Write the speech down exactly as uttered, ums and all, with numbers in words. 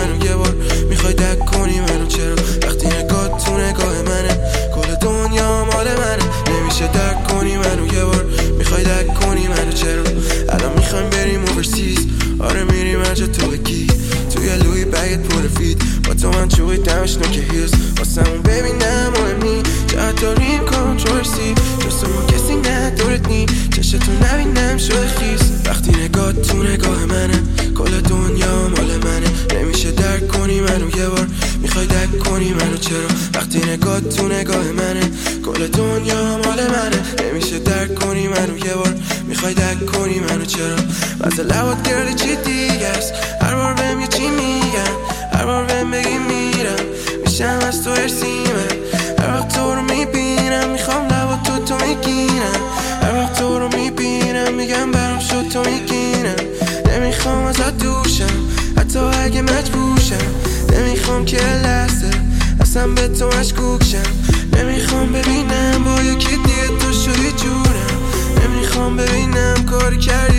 منو یه بار میخوای دک کنی منو چرا وقتی نگاه تو نگاه منه کل دنیا مال منه نمیشه درک کنی منو یه بار میخوای دک کنی منو چرا الان میخوایم بریم اوورسیز آره میریم هرجا تو بگی توی لوی بگت پر فید با تو من چوقی دمش نوکه هیز واسمون ببینم مهمی جهت داریم کنترسی جستمون کسی ندارد نی چشتو نبینم شده خیز وقتی نگاه تو نگاه منه کل دنیا مال منه نمیشه درک کنی منو یه بار میخوای دک کنی منو چرا وقتی نگاه تو نگاه منه کل دنیا مال منه نمیشه درک کنی منو یه بار میخوای دک کنی منو چرا واسه لبات گرده چی دیگه است هر بار بهم یه چی میگن هر بار بهم بگی میرم میشم از تو ارسیمه هر وقت تو رو میبینم میخوام لبات تو تو میگیرم هر وقت تو رو میبینم میگم برام شد تو میگیرم نمیخوام ازت دوشم حتی اگه مجبورشم نمیخوام که لحظه اصلا به تو مشکوکشم نمیخوام ببینم با یکی دیگه تو شدی جونم نمیخوام ببینم کاری کردی